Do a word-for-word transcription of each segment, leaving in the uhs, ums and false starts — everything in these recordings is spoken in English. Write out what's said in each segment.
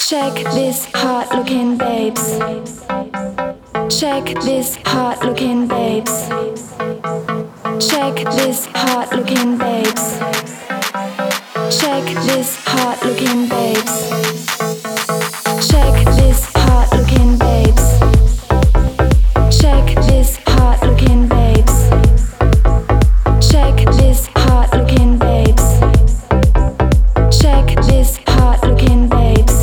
Check this hot looking babes. Check this hot looking babes. Check this hot looking babes. Check this hot looking babes. Check this hot looking babes. Check this hot looking babes. Check this hot looking babes. Check this hot looking babes.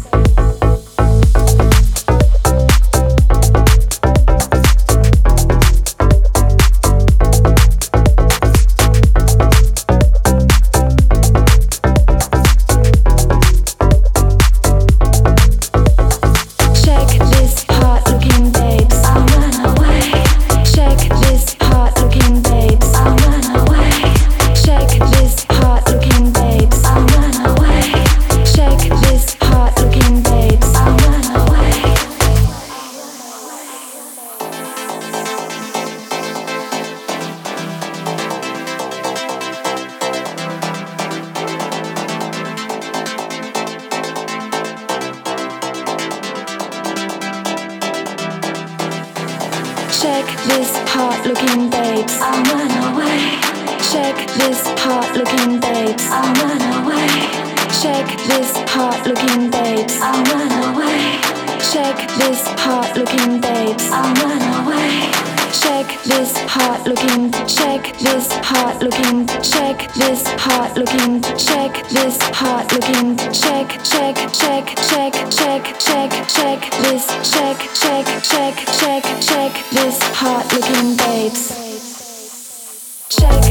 Check this hot looking babes. I'll run away. Check this hot looking babes. I'll run away. Check this hot looking babes. I'll run away. Check this hot looking babes. I'll run away. Check this hot looking. Check this hot looking. Check this hot looking. Check this hot looking. Check check check check check check check this. Check check check check check this hot looking babes. Check.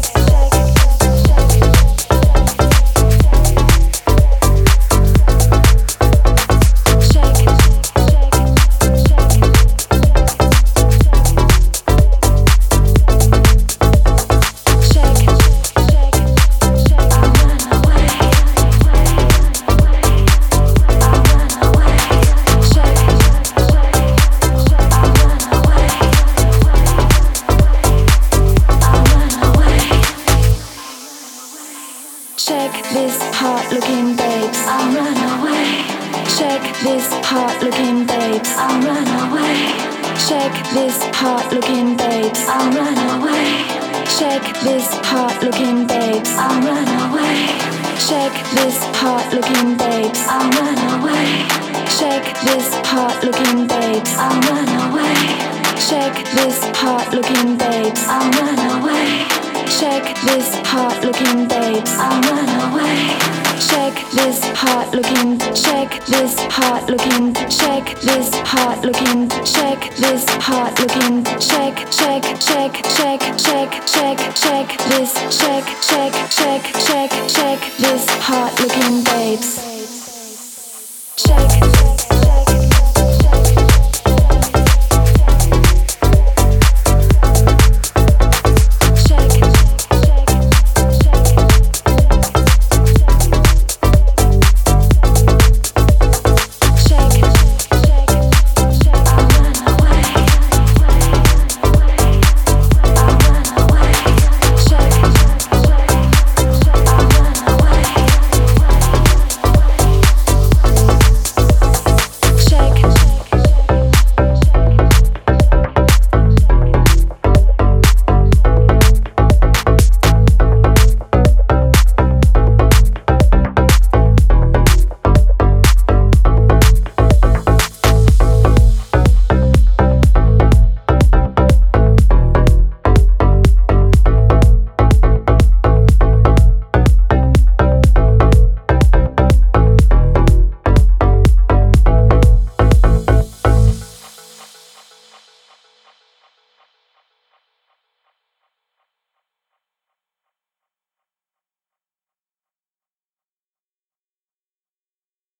Check this hot looking babes. I'll run away. Check this hot looking babes. I'll run away. Check this hot looking babes. I'll run away. Check this hot looking babes. I'll run away. Check this hot looking babes. I'll run away. Check this hot looking babes. I'll run away. Check this hot looking babes. I'll run away. Check this hot looking babes. I'll run away. Check this hot looking. Check this hot looking. Check this hot looking. Check this hot looking. Check check check check check check check this. Check check check check check this hot looking babes.